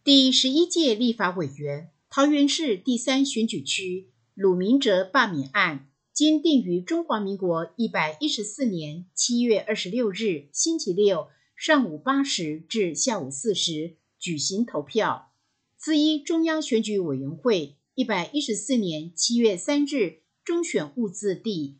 第11届立法委员桃园市第3选举区鲁明哲罢免案，经定于中华民国114年7月26日星期六上午8时至下午4时举行投票。自依中央选举委员会114年7月3日中选物字第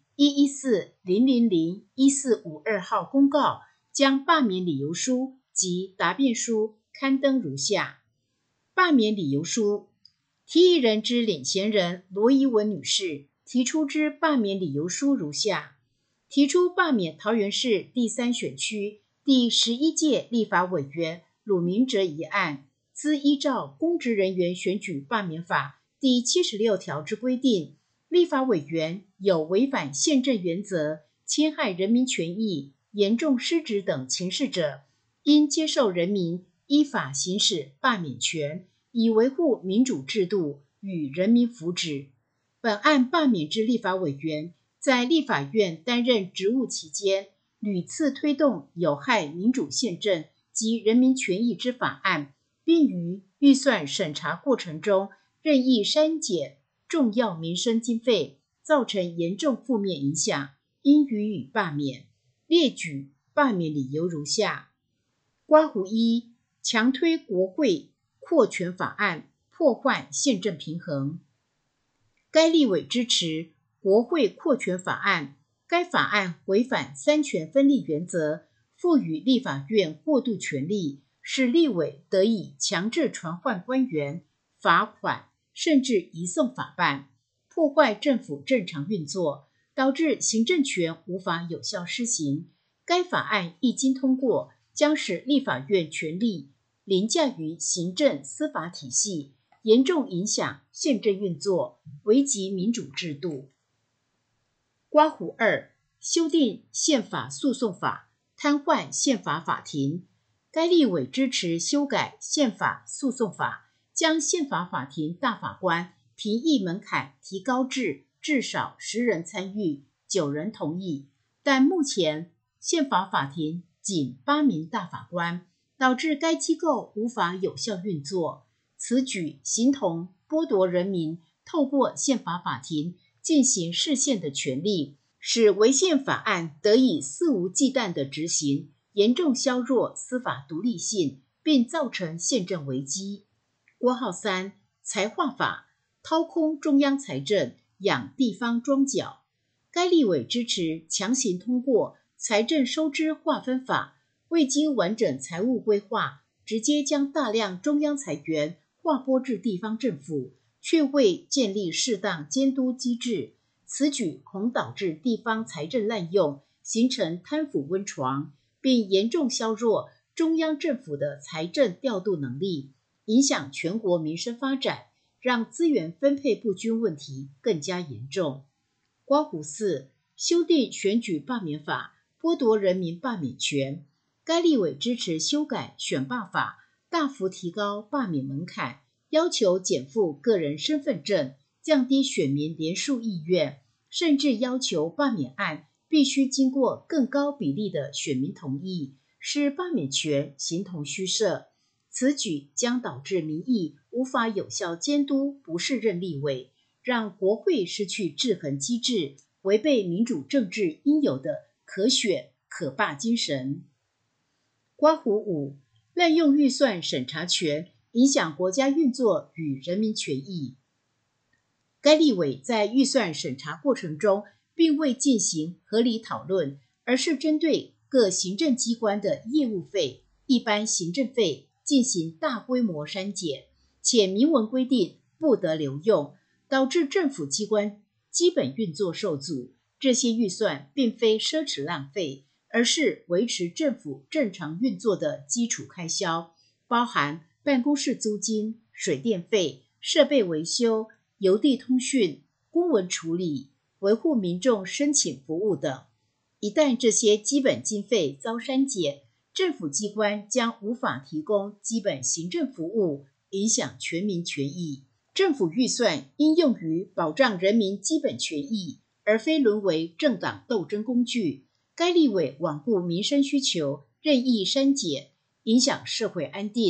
114000145号公告，将罢免理由书及答辩书刊登如下。罢免理由书，提议人之领衔人罗怡文女士提出之罢免理由书如下：提出罢免桃园市第3选区第11届立法委员鲁明哲一案，兹依照公职人员选举罢免法第76条之规定，立法委员有违反宪政原则、侵害人民权益、严重失职等情事者，应接受人民依法行使罢免权，以维护民主制度与人民福祉。本案罢免之立法委员，在立法院担任职务期间，屡次推动有害民主宪政及人民权益之法案，并于预算审查过程中任意删减重要民生经费，造成严重负面影响，应予以罢免。列举罢免理由如下：1强推国会扩权法案，破坏宪政平衡。该立委支持国会扩权法案，该法案违反三权分立原则，赋予立法院过度权力，使立委得以强制传唤官员、罚款，甚至移送法办，破坏政府正常运作，导致行政权无法有效施行。该法案一经通过，将使立法院权力凌驾于行政司法体系，严重影响宪政运作，危及民主制度。2修订宪法诉讼法，瘫痪宪法法庭。该立委支持修改宪法诉讼法，将宪法法庭大法官评议门槛提高至少10人参与，9人同意，但目前宪法法庭仅8名大法官，导致该机构无法有效运作。此举形同剥夺人民透过宪法法庭进行释宪的权利，使违宪法案得以肆无忌惮的执行，严重削弱司法独立性，并造成宪政危机。3财划法，掏空中央财政，养地方庄脚。该立委支持强行通过财政收支划分法，未经完整财务规划，直接将大量中央财源划拨至地方政府，却未建立适当监督机制，此举恐导致地方财政滥用，形成贪腐温床，并严重削弱中央政府的财政调度能力，影响全国民生发展，让资源分配不均问题更加严重。4修订选举罢免法，剥夺人民罢免权。该立委支持修改选罢法，大幅提高罢免门槛，要求减负个人身份证，降低选民连署意愿，甚至要求罢免案必须经过更高比例的选民同意，使罢免权形同虚设。此举将导致民意无法有效监督不适任立委，让国会失去制衡机制，违背民主政治应有的可选可罢精神。5滥用预算审查权，影响国家运作与人民权益。该立委在预算审查过程中并未进行合理讨论，而是针对各行政机关的业务费、一般行政费进行大规模删减，且明文规定不得留用，导致政府机关基本运作受阻。这些预算并非奢侈浪费，而是维持政府正常运作的基础开销，包含办公室租金、水电费、设备维修、邮递通讯、公文处理、维护民众申请服务等。一旦这些基本经费遭删减，政府机关将无法提供基本行政服务，影响全民权益。政府预算应用于保障人民基本权益，而非沦为政党斗争工具。该立委罔顾民生需求，任意删减，影响社会安定，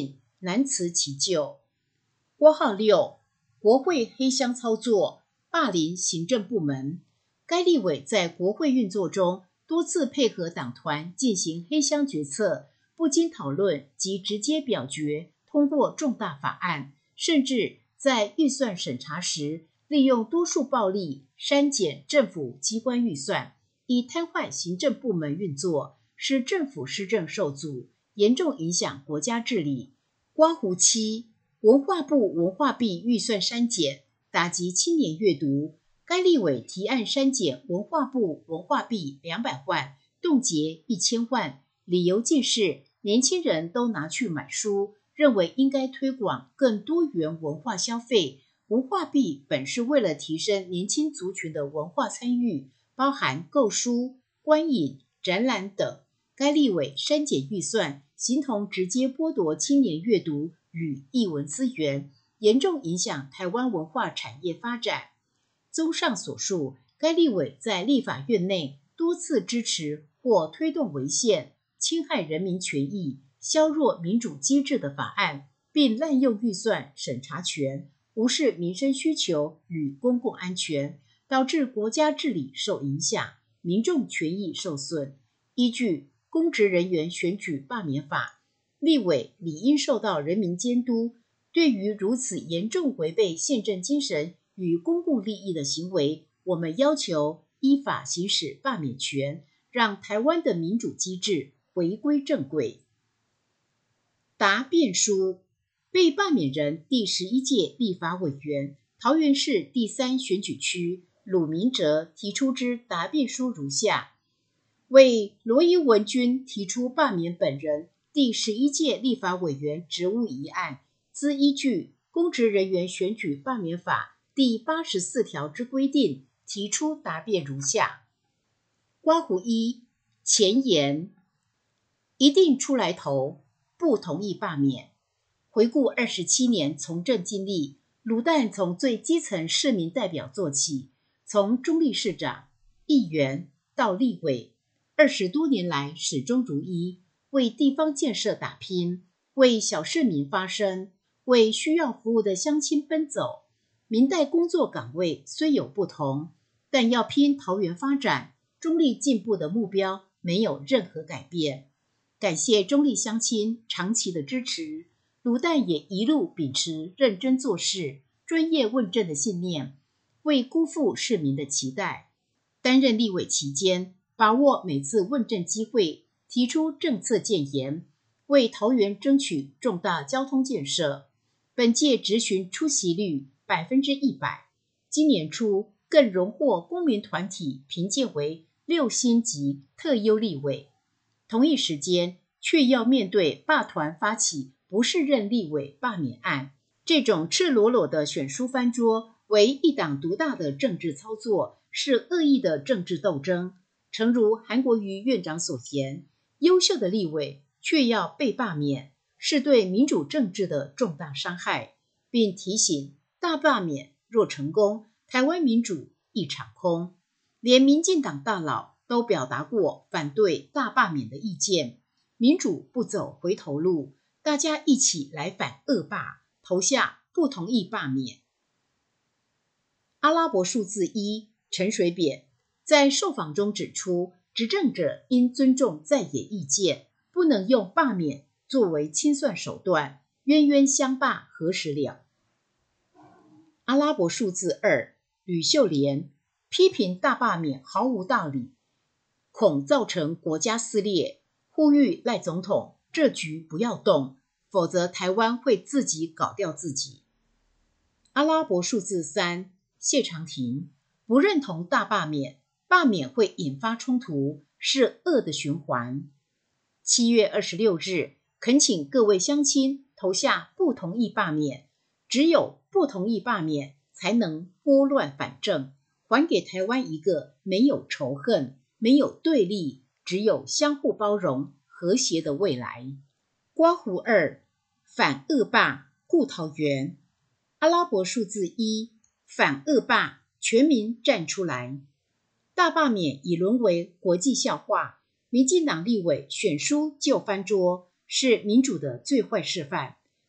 难辞其咎。括号6，国会黑箱操作，霸凌行政部门。该立委在国会运作中多次配合党团进行黑箱决策，不经讨论即直接表决通过重大法案，甚至在预算审查时利用多数暴力删减政府机关预算，以瘫痪行政部门运作，使政府施政受阻，严重影响国家治理。括弧7，文化部文化币预算删减，打击青年阅读。该立委提案删减文化部文化币200万，冻结1000万，理由竟是年轻人都拿去买书，认为应该推广更多元文化消费。文化币本是为了提升年轻族群的文化参与，包含购书、观影、展览等。该立委删减预算，形同直接剥夺青年阅读与艺文资源，严重影响台湾文化产业发展。综上所述，该立委在立法院内多次支持或推动违宪、侵害人民权益、削弱民主机制的法案，并滥用预算审查权，无视民生需求与公共安全，导致国家治理受影响，民众权益受损。依据《公职人员选举罢免法》，立委理应受到人民监督。对于如此严重违背宪政精神与公共利益的行为，我们要求依法行使罢免权，让台湾的民主机制回归正轨。答辩书，被罢免人第11届立法委员，桃园市第3选举区鲁明哲提出之答辩书如下：为罗伊文君提出罢免本人第11届立法委员职务一案，兹依据《公职人员选举罢免法》第84条之规定，提出答辩如下：括弧1，前言，一定出来投，不同意罢免。回顾27年从政经历，鲁蛋从最基层市民代表做起，从中壢市长、议员到立委，20多年来始终如一，为地方建设打拼，为小市民发声，为需要服务的乡亲奔走。民代工作岗位虽有不同，但要拼桃园发展、中壢进步的目标没有任何改变。感谢中壢乡亲长期的支持，鲁蛋也一路秉持认真做事、专业问政的信念，未辜负市民的期待。担任立委期间，把握每次问政机会，提出政策建言，为桃园争取重大交通建设。本届质询出席率100%，今年初更荣获公民团体评鉴为6星级特优立委。同一时间，却要面对罢团发起不适任立委罢免案，这种赤裸裸的选书翻桌，为一党独大的政治操作，是恶意的政治斗争。诚如韩国瑜院长所言，优秀的立委却要被罢免，是对民主政治的重大伤害，并提醒大罢免若成功，台湾民主一场空。连民进党大佬都表达过反对大罢免的意见，民主不走回头路，大家一起来反恶霸，投下不同意罢免。阿拉伯数字1，陈水扁在受访中指出，执政者应尊重在野意见，不能用罢免作为清算手段，冤冤相罢何时了。阿拉伯数字2，吕秀莲批评大罢免毫无道理，恐造成国家撕裂，呼吁赖总统这局不要动，否则台湾会自己搞掉自己。阿拉伯数字3，谢长廷不认同大罢免，罢免会引发冲突，是恶的循环。7月26日，恳请各位乡亲投下不同意罢免，只有不同意罢免，才能拨乱反正，还给台湾一个没有仇恨、没有对立，只有相互包容、和谐的未来。括弧2，反恶霸护桃园。阿拉伯数字1，反恶霸，全民站出来。大罢免已沦为国际笑话，民进党立委选书就翻桌，是民主的最坏示范。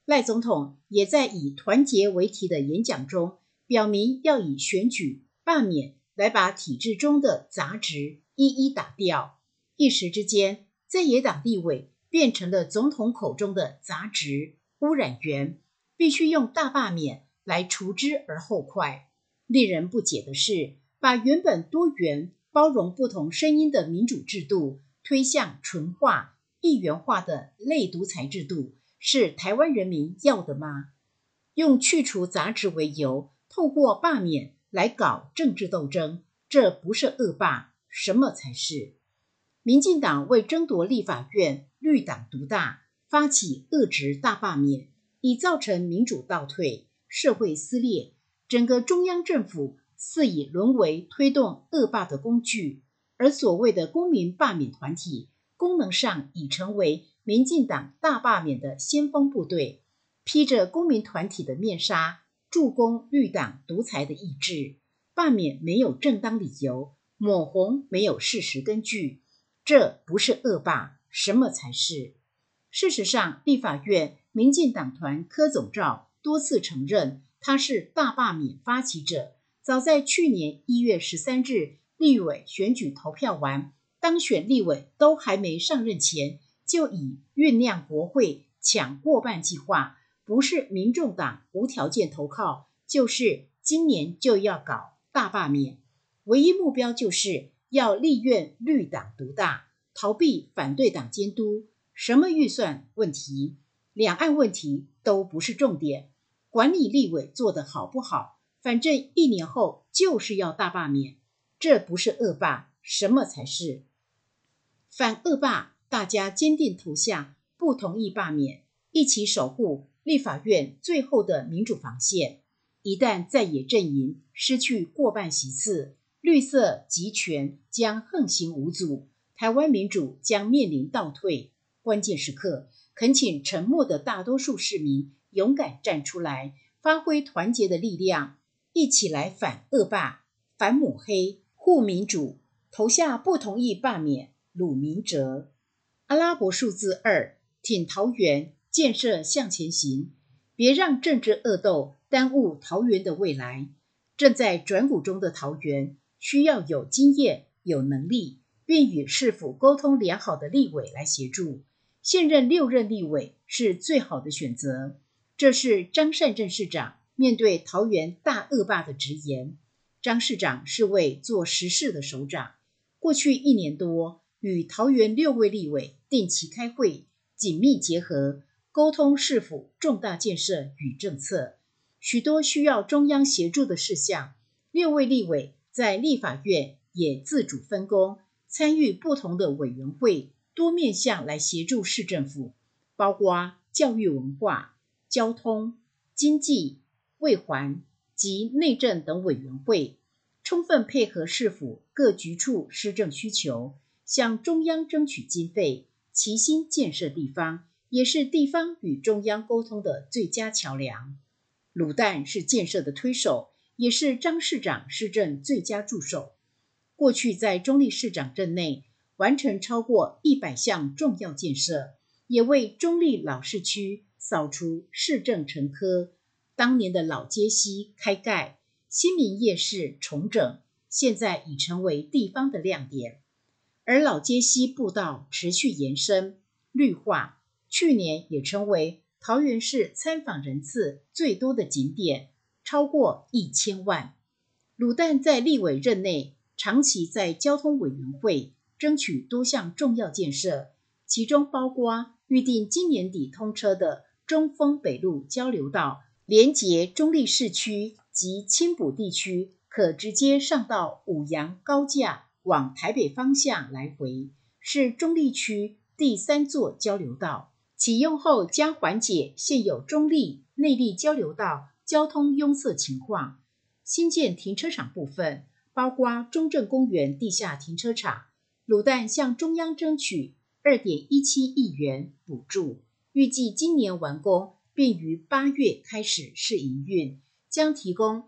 赖总统也在以团结为题的演讲中，表明要以选举、罢免来把体制中的杂质一一打掉。一时之间，在野党立委变成了总统口中的杂质污染源，必须用大罢免来除之而后快。令人不解的是，把原本多元包容不同声音的民主制度推向纯化、一元化的类独裁制度，是台湾人民要的吗？用去除杂质为由，透过罢免来搞政治斗争，这不是恶霸，什么才是？民进党为争夺立法院绿党独大，发起恶质大罢免，已造成民主倒退、社会撕裂，整个中央政府似已沦为推动恶霸的工具，而所谓的公民罢免团体，功能上已成为民进党大罢免的先锋部队，披着公民团体的面纱，助攻绿党独裁的意志。罢免没有正当理由，抹红没有事实根据，这不是恶霸，什么才是？事实上，立法院民进党团柯总召多次承认他是大罢免发起者，早在去年1月13日立委选举投票完，当选立委都还没上任前，就以酝酿国会抢过半计划，不是民众党无条件投靠，就是今年就要搞大罢免，唯一目标就是要立院绿党独大，逃避反对党监督，什么预算问题、两岸问题都不是重点，管理立委做得好不好，反正1年后就是要大罢免，这不是恶霸，什么才是？反恶霸，大家坚定投下不同意罢免，一起守护立法院最后的民主防线。一旦在野阵营失去过半席次，绿色集权将横行无阻，台湾民主将面临倒退。关键时刻，恳请沉默的大多数市民勇敢站出来，发挥团结的力量，一起来反恶霸、反抹黑、护民主，投下不同意罢免鲁明哲。阿拉伯数字2，挺桃园，建设向前行，别让政治恶斗耽误桃园的未来。正在转股中的桃园，需要有经验、有能力，并与市府沟通良好的立委来协助。现任6任立委是最好的选择。这是张善政市长面对桃园大恶霸的直言。张市长是位做实事的首长，过去1年多，与桃园6位立委定期开会，紧密结合，沟通市府重大建设与政策。许多需要中央协助的事项，6位立委在立法院也自主分工，参与不同的委员会，多面向来协助市政府，包括教育文化、交通、经济、卫环及内政等委员会，充分配合市府各局处施政需求，向中央争取经费，齐心建设地方，也是地方与中央沟通的最佳桥梁。卤蛋是建设的推手，也是张市长施政最佳助手。过去在中壢市长任内，完成超过100项重要建设，也为中壢老市区扫除市政沉疴。当年的老街溪开盖，新民夜市重整，现在已成为地方的亮点。而老街溪步道持续延伸、绿化，去年也成为桃园市参访人次最多的景点，超过1000万。卤蛋在立委任内，长期在交通委员会争取多项重要建设，其中包括预定今年底通车的中丰北路交流道，连结中壢市区及青埔地区，可直接上到五杨高架往台北方向来回，是中壢区第3座交流道。启用后将缓解现有中壢内壢交流道交通拥塞情况。新建停车场部分，包括中正公园地下停车场，卤蛋向中央争取 2.17 亿元补助，预计今年完工，并于8月开始试营运，将提供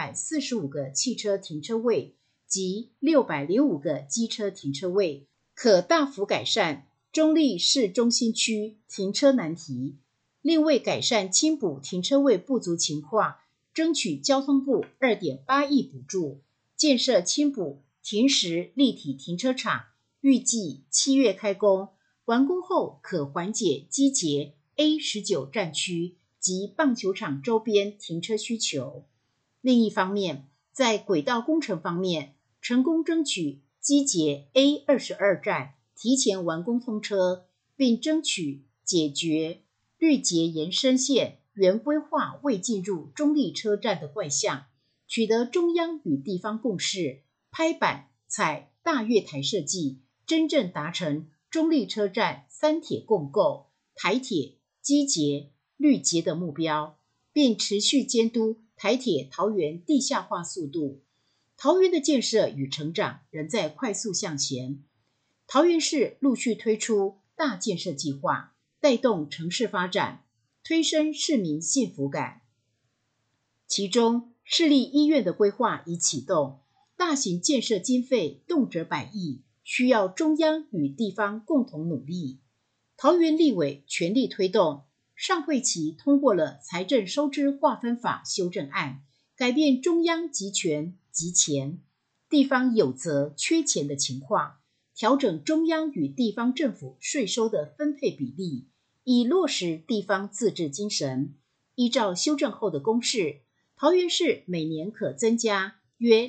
345个汽车停车位及605个机车停车位，可大幅改善中壢市中心区停车难题。 另为改善青埔停车位不足情况，争取交通部2.8亿补助，建设青埔停时立体停车场，预计7月开工，完工后可缓解机捷 A19 站区及棒球场周边停车需求。另一方面，在轨道工程方面，成功争取机捷 A22 站提前完工通车，并争取解决绿捷延伸线原规划未进入中立车站的怪象，取得中央与地方共识，拍板采大月台设计，真正达成中立车站3铁共构、台铁、机捷、绿捷的目标，并持续监督台铁桃园地下化速度。桃园的建设与成长仍在快速向前，桃园市陆续推出大建设计划，带动城市发展，推升市民幸福感。其中，市立医院的规划已启动，大型建设经费动辄100亿，需要中央与地方共同努力。桃园立委全力推动，上会期通过了财政收支划分法修正案，改变中央集权集钱，地方有责缺钱的情况，调整中央与地方政府税收的分配比例，以落实地方自治精神。依照修正后的公式，桃园市每年可增加约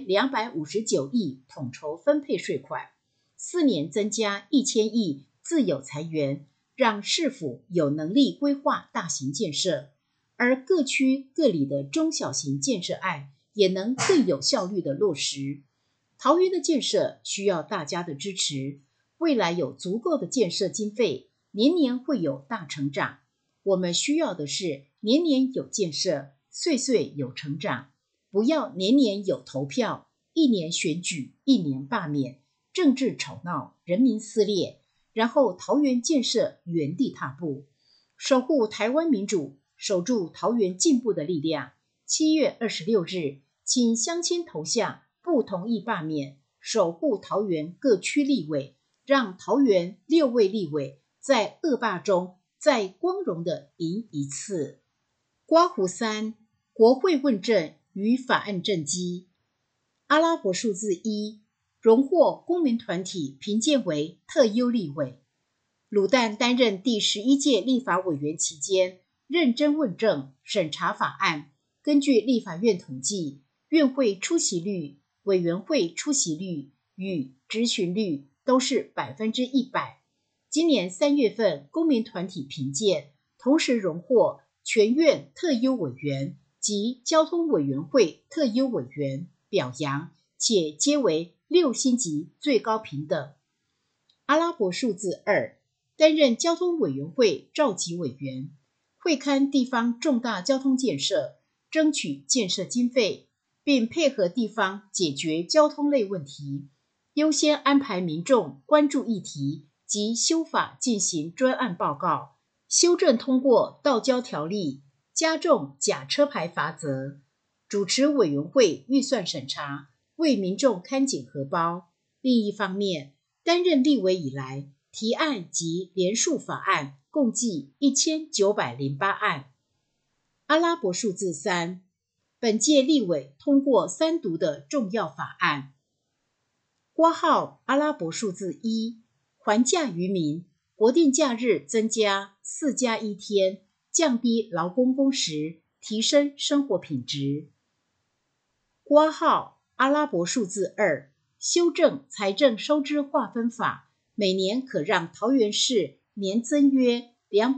259亿统筹分配税款，4年增加1000亿自有财源，让市府有能力规划大型建设，而各区各里的中小型建设案也能更有效率的落实。桃园的建设需要大家的支持，未来有足够的建设经费，年年会有大成长。我们需要的是年年有建设，岁岁有成长，不要年年有投票，一年选举，一年罢免，政治吵闹，人民撕裂，然后桃园建设原地踏步。守护台湾民主，守住桃园进步的力量。7月26日，请乡亲投下不同意罢免，守护桃园各区立委，让桃园6位立委在恶霸中再光荣的赢一次。刮胡3，国会问政与法案政绩。阿拉伯数字1，荣获公民团体评鉴为特优立委。鲁旦担任第11届立法委员期间，认真问政，审查法案。根据立法院统计，院会出席率、委员会出席率与质询率都是100%。今年3月份公民团体评鉴，同时荣获全院特优委员及交通委员会特优委员表扬，且皆为6星级最高评等。阿拉伯数字2，担任交通委员会召集委员，会勘地方重大交通建设，争取建设经费，并配合地方解决交通类问题，优先安排民众关注议题及修法进行专案报告，修正通过道交条例，加重假车牌罚则，主持委员会预算审查，为民众看紧荷包。另一方面，担任立委以来，提案及联署法案共计1908案。阿拉伯数字3，本届立委通过3读的重要法案。括号阿拉伯数字1，还假于民，国定假日增加4+1天，降低劳工工时，提升生活品质。括号阿拉伯数字2，修正财政收支划分法，每年可让桃园市年增约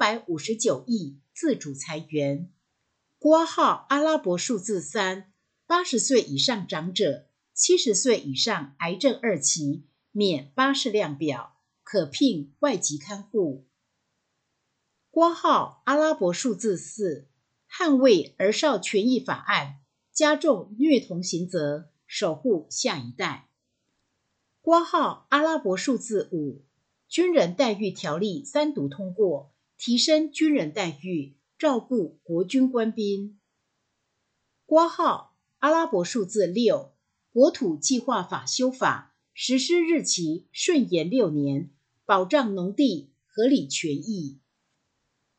259亿自主财源。括号阿拉伯数字3， 80岁以上长者、70岁以上癌症2期免巴士量表，可聘外籍看护。括号阿拉伯数字4，捍卫儿少权益法案，加重虐童刑责，守护下一代。括号阿拉伯数字5，军人待遇条例3读通过，提升军人待遇，照顾国军官兵。括号阿拉伯数字6，国土计划法修法，实施日期顺延6年，保障农地合理权益。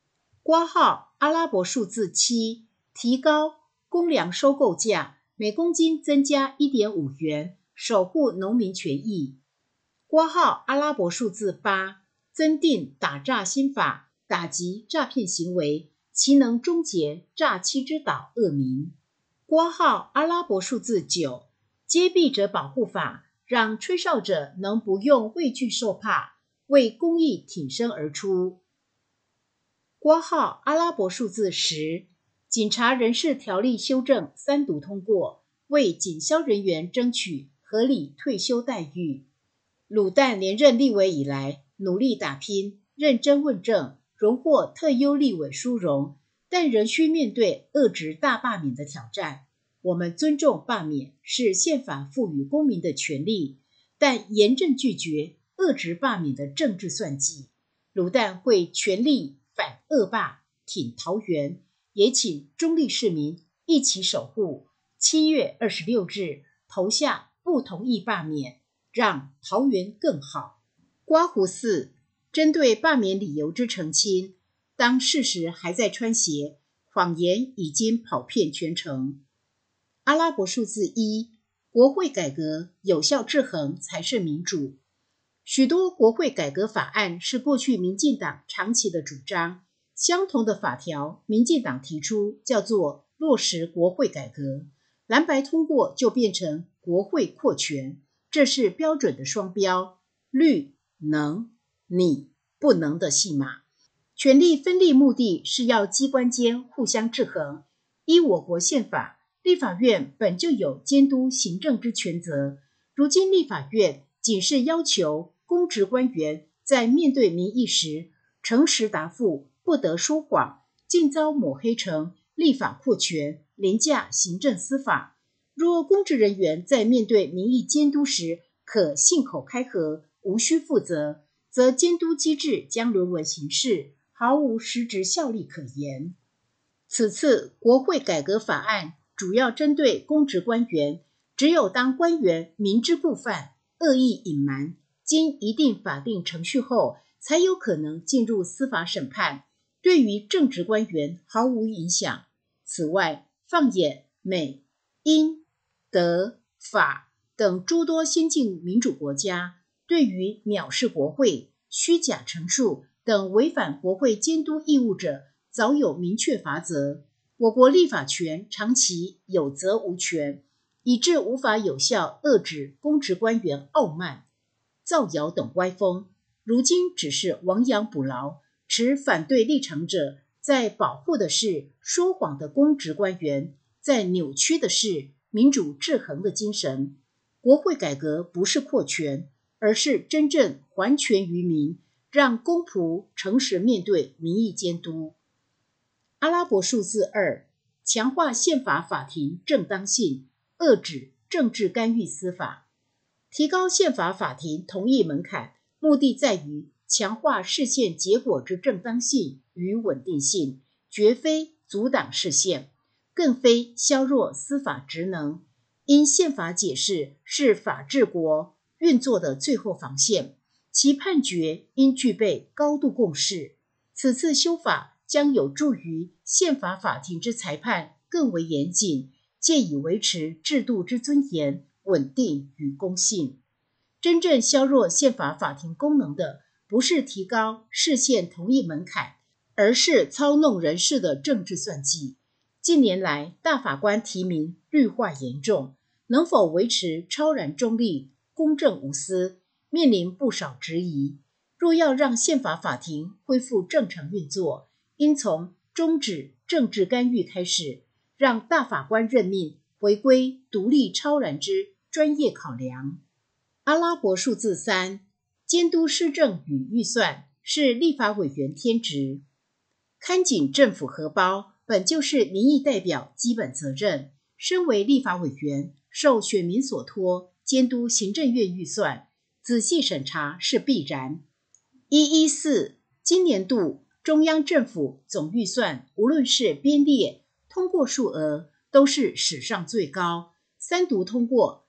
括号阿拉伯数字7，提高公粮收购价，每公斤增加 1.5 元，守护农民权益。括号阿拉伯数字8，增订打诈新法，打击诈骗行为，其能终结诈欺之岛恶名。括号阿拉伯数字9，揭弊者保护法，让吹哨者能不用畏惧受怕，为公益挺身而出。括号阿拉伯数字10，警察人事条例修正3读通过，为警消人员争取合理退休待遇。卤蛋连任立委以来，努力打拼，认真问政，荣获特优立委殊荣，但仍需面对恶质大罢免的挑战。我们尊重罢免是宪法赋予公民的权利，但严正拒绝恶质罢免的政治算计。卤蛋会全力反恶罢，挺桃园，也请中立市民一起守护。7月26日投下不同意罢免，让桃园更好。刮胡4，针对罢免理由之澄清，当事实还在穿鞋，谎言已经跑遍全城。阿拉伯数字1，国会改革有效制衡才是民主。许多国会改革法案是过去民进党长期的主张，相同的法条，民进党提出叫做落实国会改革，蓝白通过就变成国会扩权，这是标准的双标，绿能你不能的戏码。权力分立目的是要机关间互相制衡。依我国宪法，立法院本就有监督行政之权责，如今立法院仅是要求公职官员在面对民意时诚实答复，不得说谎，竟遭抹黑成立法扩权，凌驾行政司法。若公职人员在面对民意监督时可信口开河，无需负责，则监督机制将沦为形式，毫无实质效力可言。此次国会改革法案主要针对公职官员，只有当官员明知故犯、恶意隐瞒，经一定法定程序后，才有可能进入司法审判，对于正职官员毫无影响。此外，放眼美、英、德、法等诸多先进民主国家，对于藐视国会、虚假陈述等违反国会监督义务者，早有明确罚则。我国立法权长期有责无权，以致无法有效遏制公职官员傲慢、造谣等歪风。如今只是亡羊补牢，持反对立场者在保护的是说谎的公职官员，在扭曲的是民主制衡的精神。国会改革不是扩权，而是真正还权于民，让公仆诚实面对民意监督。阿拉伯数字2，强化宪法法庭正当性，遏止政治干预司法。提高宪法法庭同意门槛，目的在于强化释宪结果之正当性与稳定性，绝非阻挡释宪，更非削弱司法职能。因宪法解释是法治国运作的最后防线，其判决应具备高度共识。此次修法将有助于宪法法庭之裁判更为严谨，借以维持制度之尊严、稳定与公信。真正削弱宪法法庭功能的，不是提高释宪同意门槛，而是操弄人事的政治算计。近年来，大法官提名绿化严重，能否维持超然中立、公正无私，面临不少质疑。若要让宪法法庭恢复正常运作，应从终止政治干预开始，让大法官任命回归独立超然之专业考量。阿拉伯数字3，监督施政与预算是立法委员天职。看紧政府荷包本就是民意代表基本责任，身为立法委员，受选民所托，监督行政院预算，仔细审查是必然。114今年度中央政府总预算，无论是编列、通过数额，都是史上最高，3读通过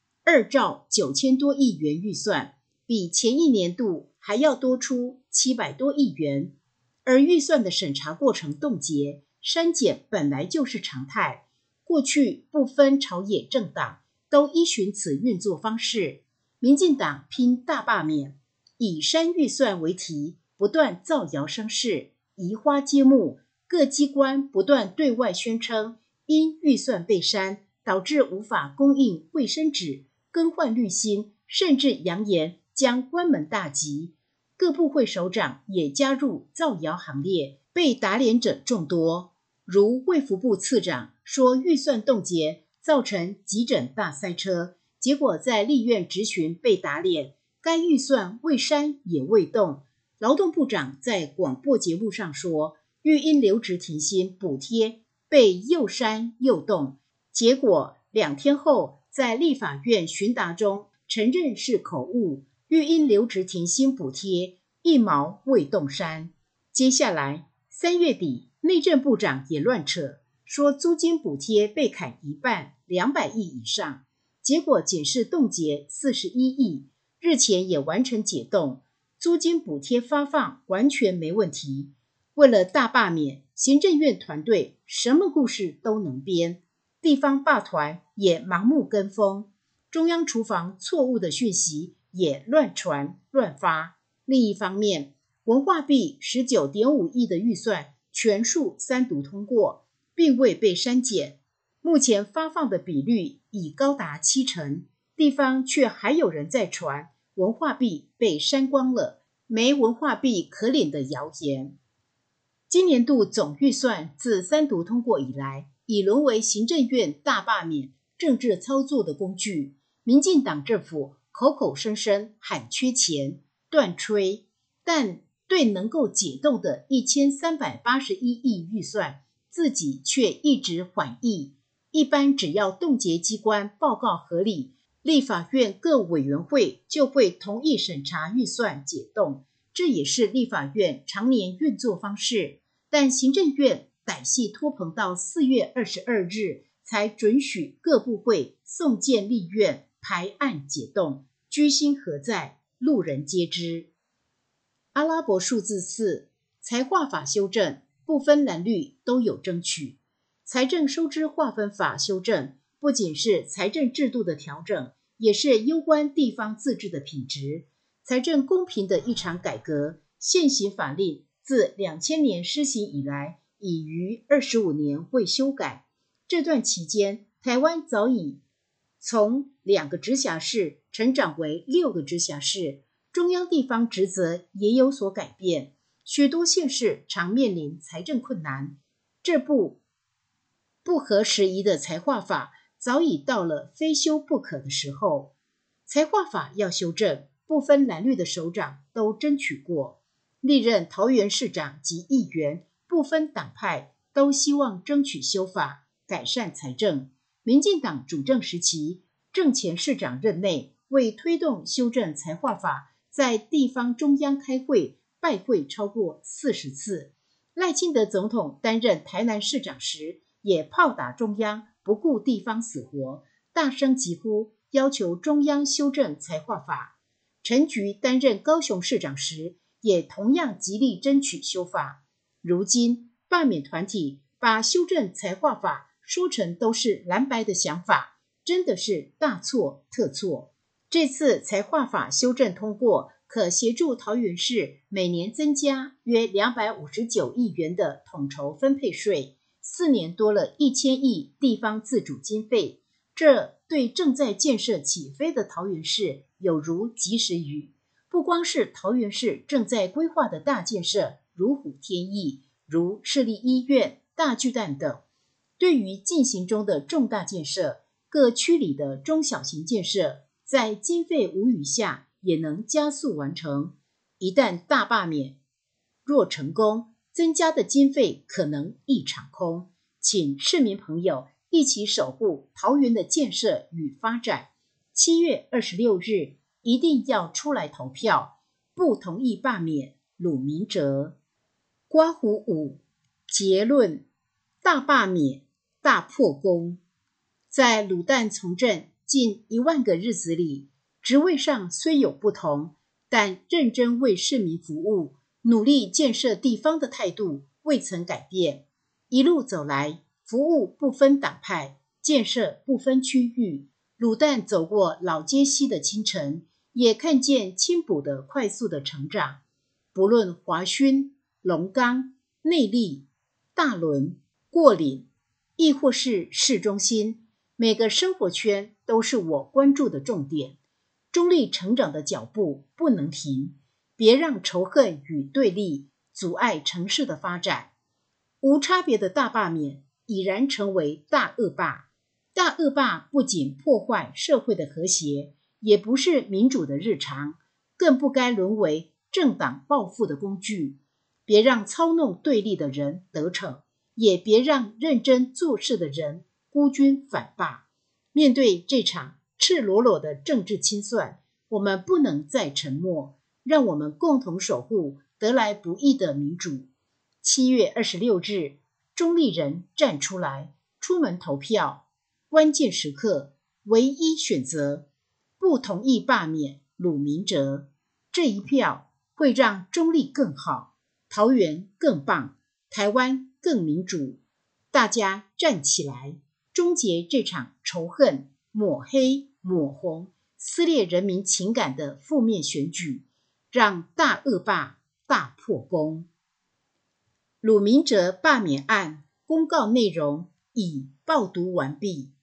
2兆9000多亿元预算，比前一年度还要多出700多亿元。 而预算的审查过程冻结，删减本来就是常态。过去不分朝野政党，都依循此运作方式。民进党拼大罢免，以删预算为题，不断造谣生事，移花接木。各机关不断对外宣称，因预算被删，导致无法供应卫生纸，更换滤芯，甚至扬言将关门大吉。各部会首长也加入造谣行列，被打脸者众多。如卫福部次长说预算冻结造成急诊大塞车，结果在立院质询被打脸，该预算未删也未动。劳动部长在广播节目上说，育婴留职停薪补贴被又删又动，结果2天后在立法院询答中承认是口误，育婴留职停薪补贴1毛未动删。接下来3月底，内政部长也乱扯，说租金补贴被砍一半，200亿以上，结果检视冻结41亿，日前也完成解冻，租金补贴发放完全没问题。为了大罢免，行政院团队什么故事都能编，地方霸团也盲目跟风，中央厨房错误的讯息也乱传乱发。另一方面，文化币19.5亿的预算全数3读通过，并未被删减，目前发放的比率已高达70%，地方却还有人在传文化币被删光了，没文化币可领的谣言。今年度总预算自3读通过以来，已沦为行政院大罢免政治操作的工具。民进党政府口口声声喊缺钱，断吹，但对能够解冻的1381亿预算，自己却一直缓议。一般只要冻结机关报告合理，立法院各委员会就会同意审查预算解冻，这也是立法院常年运作方式。但行政院歹戏拖棚到4月22日才准许各部会送件立院排案解冻，居心何在？路人皆知。阿拉伯数字4，财划法修正，不分蓝绿都有争取。财政收支划分法修正，不仅是财政制度的调整，也是攸关地方自治的品质。财政公平的一场改革，现行法令自2000年施行以来，已逾25年未修改。这段期间，台湾早已从2个直辖市成长为6个直辖市，中央地方职责也有所改变，许多县市常面临财政困难。这部不合时宜的财划法早已到了非修不可的时候。财划法要修正，不分蓝绿的首长都争取过，历任桃园市长及议员不分党派都希望争取修法，改善财政。民进党主政时期，郑前市长任内为推动修正财划法，在地方中央开会拜会超过40次。赖清德总统担任台南市长时，也炮打中央，不顾地方死活，大声疾呼，要求中央修正财划法。陈菊担任高雄市长时，也同样极力争取修法。如今罢免团体把修正财划法说成都是蓝白的想法，真的是大错特错。这次财划法修正通过，可协助桃园市每年增加约259亿元的统筹分配税，4年多了1000亿地方自主经费，这对正在建设起飞的桃园市有如及时雨。不光是桃园市正在规划的大建设如虎添翼，如市立医院、大巨蛋等，对于进行中的重大建设，各区里的中小型建设，在经费无虞下也能加速完成。一旦大罢免若成功，增加的经费可能一场空。请市民朋友一起守护桃园的建设与发展。7月26日一定要出来投票，不同意罢免鲁明哲。刮胡5结论：大罢免，大破功。在卤蛋从政近1万个日子里，职位上虽有不同，但认真为市民服务， 努力建设地方的态度未曾改变。一路走来，服务不分党派，建设不分区域。卤蛋走过老街西的清晨，也看见青埔的快速的成长。不论华勋、龙岗、内坜、大仑、过岭，亦或是市中心，每个生活圈都是我关注的重点。中立成长的脚步不能停，别让仇恨与对立阻碍城市的发展。无差别的大罢免已然成为大恶霸。大恶霸不仅破坏社会的和谐，也不是民主的日常，更不该沦为政党报复的工具。别让操弄对立的人得逞，也别让认真做事的人孤军反霸。面对这场赤裸裸的政治清算，我们不能再沉默，让我们共同守护得来不易的民主。7月26日，中立人站出来，出门投票。关键时刻，唯一选择不同意罢免鲁明哲。这一票会让中立更好，桃园更棒，台湾更民主。大家站起来，终结这场仇恨、抹黑、抹红、撕裂人民情感的负面选举，让大恶霸大破功。鲁明哲罢免案公告内容已报读完毕。